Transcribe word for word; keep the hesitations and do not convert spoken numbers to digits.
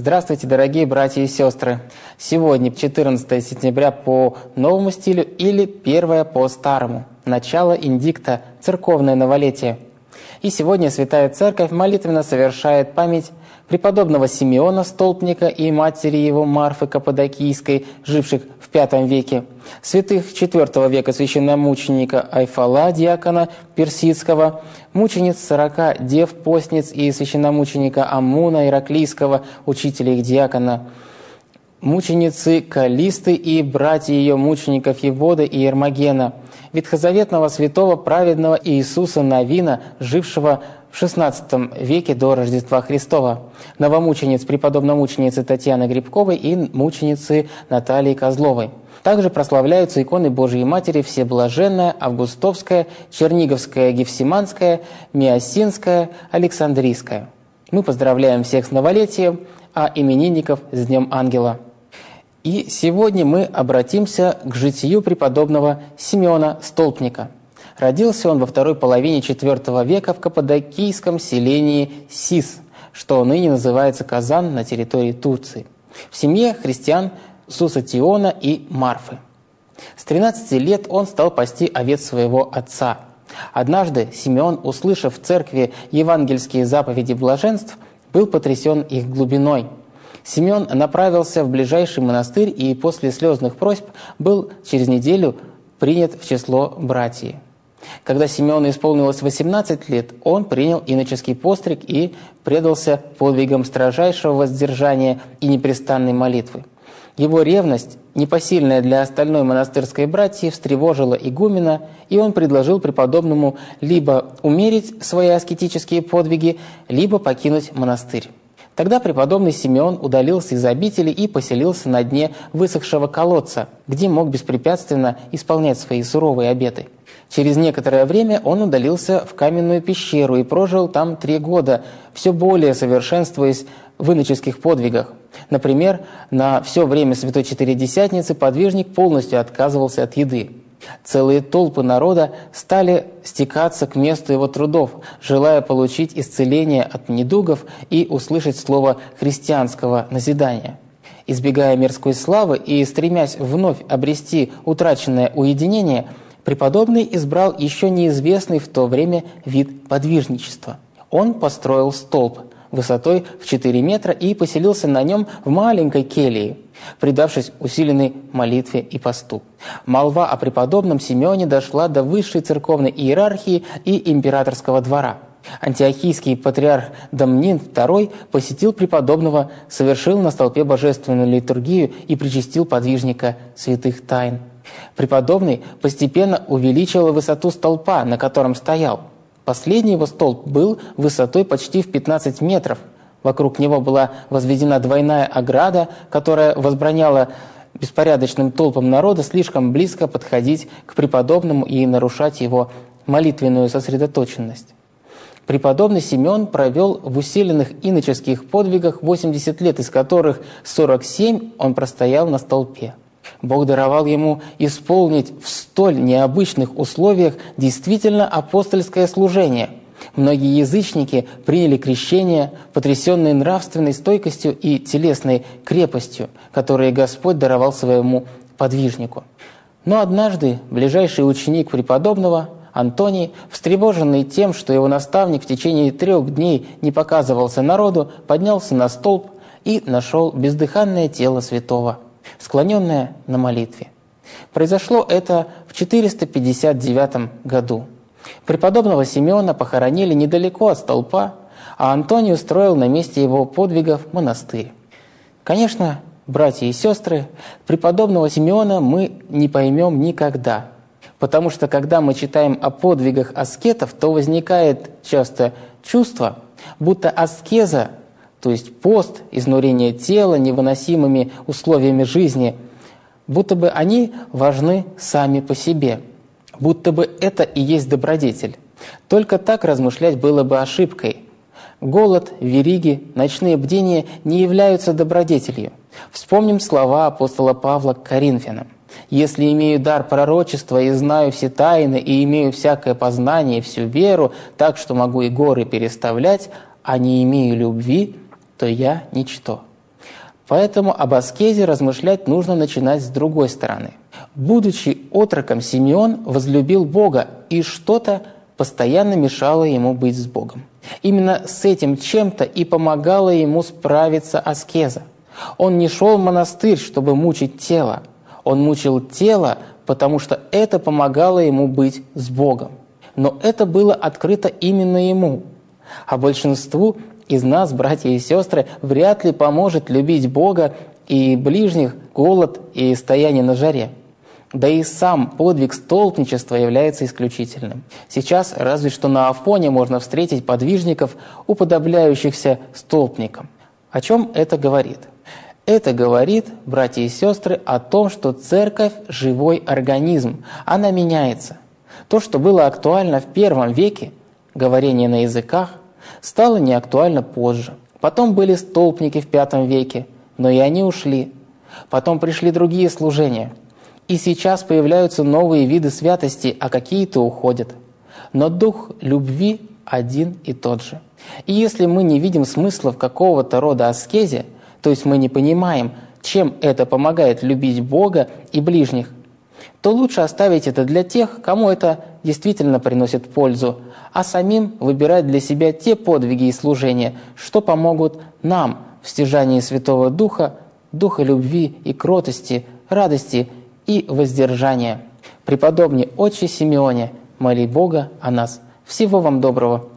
Здравствуйте, дорогие братья и сестры! Сегодня четырнадцатое сентября по новому стилю или первое по старому. Начало индикта, церковное новолетие. И сегодня Святая Церковь молитвенно совершает память преподобного Симеона Столпника и матери его Марфы Каппадокийской, живших в пятом веке, святых четвёртого века священномученика Айфала, диакона Персидского, мучениц сорока дев постниц и священномученика Амуна Ираклийского, учителя их диакона, мученицы Калисты и братья ее мучеников Евода и Ермогена, ветхозаветного святого праведного Иисуса Навина, жившего в шестнадцатом веке до Рождества Христова, новомучениц преподобномученицы Татьяны Грибковой и мученицы Натальи Козловой. Также прославляются иконы Божией Матери Всеблаженная, Августовская, Черниговская, Гефсиманская, Миасинская, Александрийская. Мы поздравляем всех с новолетием, а именинников с Днем Ангела. И сегодня мы обратимся к житию преподобного Симеона Столпника. Родился он во второй половине четвёртого века в каппадокийском селении Сис, что ныне называется Казан на территории Турции, в семье христиан Сусатиона и Марфы. С тринадцати лет он стал пасти овец своего отца. Однажды Симеон, услышав в церкви евангельские заповеди блаженств, был потрясен их глубиной. Симеон направился в ближайший монастырь и после слезных просьб был через неделю принят в число братьев. Когда Симеону исполнилось восемнадцать лет, он принял иноческий постриг и предался подвигам строжайшего воздержания и непрестанной молитвы. Его ревность, непосильная для остальной монастырской братьи, встревожила игумена, и он предложил преподобному либо умерить свои аскетические подвиги, либо покинуть монастырь. Тогда преподобный Симеон удалился из обители и поселился на дне высохшего колодца, где мог беспрепятственно исполнять свои суровые обеты. Через некоторое время он удалился в каменную пещеру и прожил там три года, все более совершенствуясь в иноческих подвигах. Например, на все время Святой Четыредесятницы подвижник полностью отказывался от еды. Целые толпы народа стали стекаться к месту его трудов, желая получить исцеление от недугов и услышать слово христианского назидания. Избегая мирской славы и стремясь вновь обрести утраченное уединение, преподобный избрал еще неизвестный в то время вид подвижничества. Он построил столб высотой в четыре метра и поселился на нем в маленькой келье, предавшись усиленной молитве и посту. Молва о преподобном Симеоне дошла до высшей церковной иерархии и императорского двора. Антиохийский патриарх Домнин второй посетил преподобного, совершил на столпе божественную литургию и причастил подвижника святых тайн. Преподобный постепенно увеличил высоту столпа, на котором стоял. Последний его столб был высотой почти в пятнадцать метров. Вокруг него была возведена двойная ограда, которая возбраняла беспорядочным толпам народа слишком близко подходить к преподобному и нарушать его молитвенную сосредоточенность. Преподобный Симеон провел в усиленных иноческих подвигах восемьдесят лет, из которых сорок семь он простоял на столпе. Бог даровал ему исполнить в столь необычных условиях действительно апостольское служение. Многие язычники приняли крещение, потрясенные нравственной стойкостью и телесной крепостью, которые Господь даровал своему подвижнику. Но однажды ближайший ученик преподобного, Антоний, встревоженный тем, что его наставник в течение трех дней не показывался народу, поднялся на столб и нашел бездыханное тело святого, склоненное на молитве. Произошло это в четыреста пятьдесят девятом году. Преподобного Симеона похоронили недалеко от столпа, а Антоний устроил на месте его подвигов монастырь. Конечно, братья и сестры, преподобного Симеона мы не поймем никогда, потому что когда мы читаем о подвигах аскетов, то возникает часто чувство, будто аскеза, то есть пост, изнурение тела невыносимыми условиями жизни, будто бы они важны сами по себе, будто бы это и есть добродетель. Только так размышлять было бы ошибкой. Голод, вериги, ночные бдения не являются добродетелью. Вспомним слова апостола Павла к Коринфянам. «Если имею дар пророчества и знаю все тайны, и имею всякое познание и всю веру, так что могу и горы переставлять, а не имею любви, то я ничто». Поэтому об аскезе размышлять нужно начинать с другой стороны. Будучи отроком, Симеон возлюбил Бога, и что-то постоянно мешало ему быть с Богом. Именно с этим чем-то и помогала ему справиться аскеза. Он не шел в монастырь, чтобы мучить тело. Он мучил тело, потому что это помогало ему быть с Богом. Но это было открыто именно ему. А большинству из нас, братья и сестры, вряд ли поможет любить Бога и ближних голод и стояние на жаре. Да и сам подвиг столпничества является исключительным. Сейчас разве что на Афоне можно встретить подвижников, уподобляющихся столпникам. О чем это говорит? Это говорит, братья и сестры, о том, что церковь – живой организм, она меняется. То, что было актуально в первом веке, говорение на языках, стало неактуально позже. Потом были столпники в пятом веке, но и они ушли. Потом пришли другие служения. И сейчас появляются новые виды святости, а какие-то уходят. Но дух любви один и тот же. И если мы не видим смысла в какого-то рода аскезе, то есть мы не понимаем, чем это помогает любить Бога и ближних, то лучше оставить это для тех, кому это действительно приносит пользу, а самим выбирать для себя те подвиги и служения, что помогут нам в стяжании Святого Духа, Духа любви и кротости, радости и воздержания. Преподобный Отче Симеоне, моли Бога о нас. Всего вам доброго!